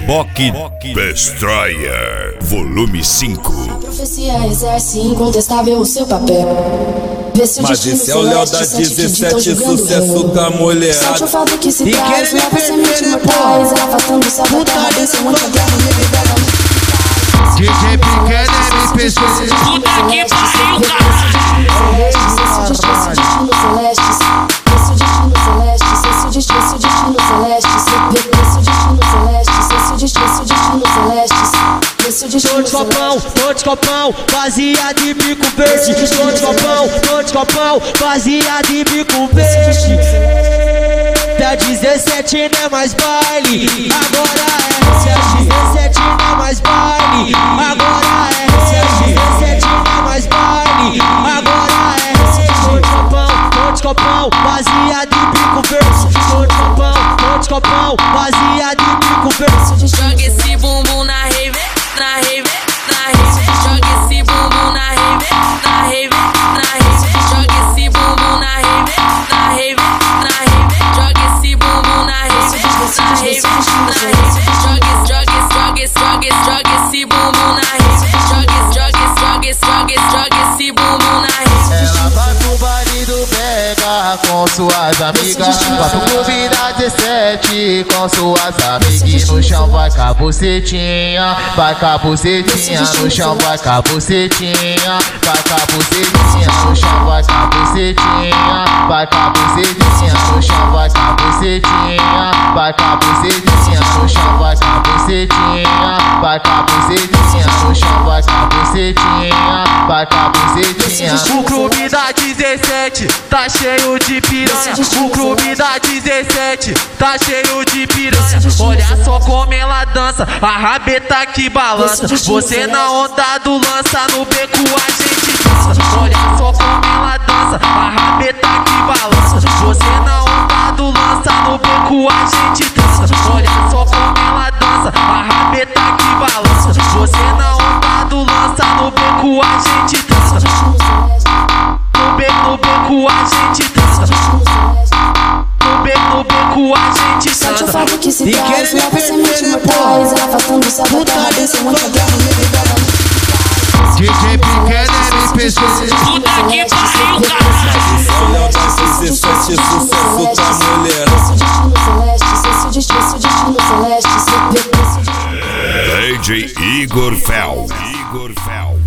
Boque Destroyer, volume 5. A profecia exerce incontestável o seu papel. Mas esse é o Léo da 17, sucesso da mulher. Sorte o fato que se traz, leva semente mortais, arrebatando sabotar, venceu muita guerra, DJ Pequeno MPC. Puta que pariu, Tô de copão, baseado em bico verde. Tô de copão, baseado em bico verde. Da 17 não é mais baile, agora é. Se a 17 não é mais baile, agora é. Se a 17 não é mais baile, agora é. Tô de copão, baseado em bico verde. Tô de copão, baseado em bico verde. joga esse bumbum na rave, na rave, na rave. Joga esse bumbum na rave, na rave, na rave. Joga esse bumbum na rave, na rave, na rave. Joga esse bumbum na rave, na rave, na rave. Joga esse bumbum na rave. Joga esse bumbum na rave. Ela vai pro baile do Pega com suas amigas. Vai pro clube da 17 com suas amigas. No chão vai com a bucetinha, vai com a bucetinha. No chão vai com a bucetinha, vai com a bucetinha. No chão vai com a bucetinha, vai com a bucetinha. No chão vai com a bucetinha, vai com a bucetinha. No chão vai com a bucetinha, vai com a bucetinha. No chão vai com a bucetinha, vai com a bucetinha. O clube da 17 tá cheio de piranha. O clube da 17 tá cheio de piranha. Olha só como ela dança, a rabeta que balança. Você na onda do lança, no beco a gente dança. Olha só como ela dança, a rabeta que balança. Você na onda do lança, no beco a gente dança. Olha só como ela dança, a rabeta que balança. Você na onda do lança, no beco a gente dança. No beco a gente dança. No beco a gente dança. sorte o fato que se traz, leva semente mortais, arrebatando sabotar, venceu muita guerra, DJ Pequeno MPC. Puta que pariu, Esse é o Léo da 17, sucesso da mulher. destino celeste, DJ Igor Fel.